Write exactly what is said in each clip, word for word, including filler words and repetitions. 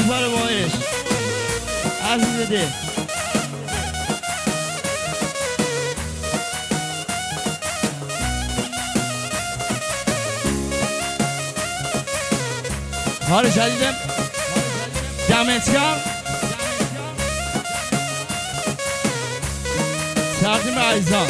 بار بایش عزیز ده حال شدیدم دمت گرم تقدیم عزیزان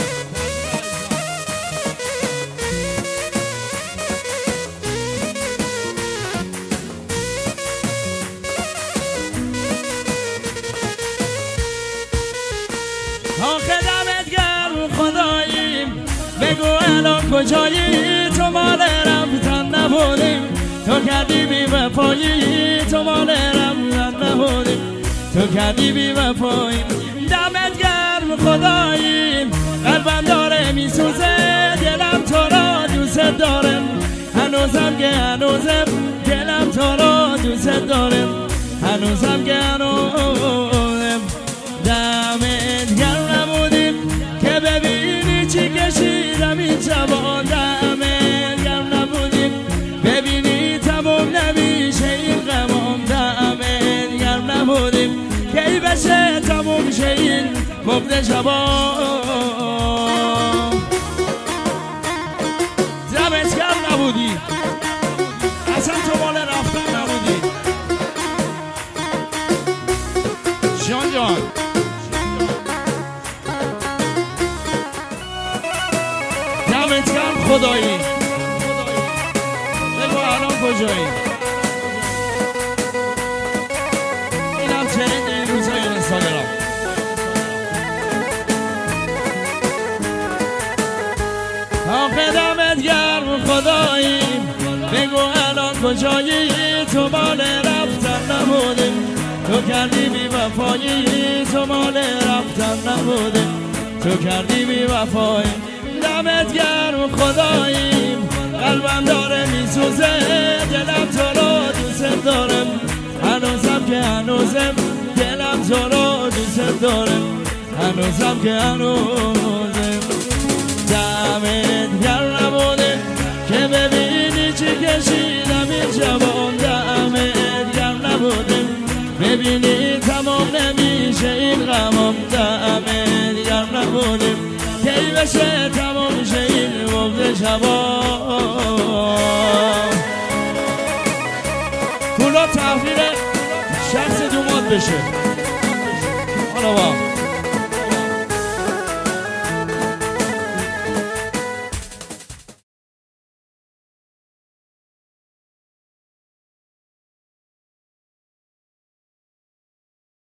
آخه دمت گرم خداییم بگو الان کجایی تو مال رفتن نبودیم تو کردی بی وفایی تو مال رفتن نبودیم تو کردی بی وفایی دمت گرم خداییم قلبم داره میسوزه دلم تو را دوست دارم هنوزم که هنوزم دلم تو را دوست دارم هنوزم که هنوزم دمت گرم نبودیم که ببینی چی کشیدم این جوان دمت گرم نبودیم ببینی تمام نمیشه این غمام دمت گرم نبودیم کی بشه تمام شه این مبد شبان دمت گرم نبودی اصلا تو مال رفتن نبودی جان جان دمت گرم خدایی بگو الان کجایی اینم چنین این روزای اینستاگرام آخه دمت گرم خدایی بگو الان کجایی تو مال رفتن نبودیم تو کردی بی وفایی تو مال رفتن نبودیم تو کردی بی وفایی دمت گرم خداییم قلبم داره میسوزه دلم تو رو دوست دارم هنوزم که هنوزم دلم تو رو دوست دارم هنوزم که هنوزم دمت گرم نبوده که ببینی چی کشیدم این جوان دمت گرم نبوده ببینی تمام نمیشه این غمام دمت گرم نبوده کی بشه تمام شه این مبد شبان کلا تحویل شخص دومات بشه حالا با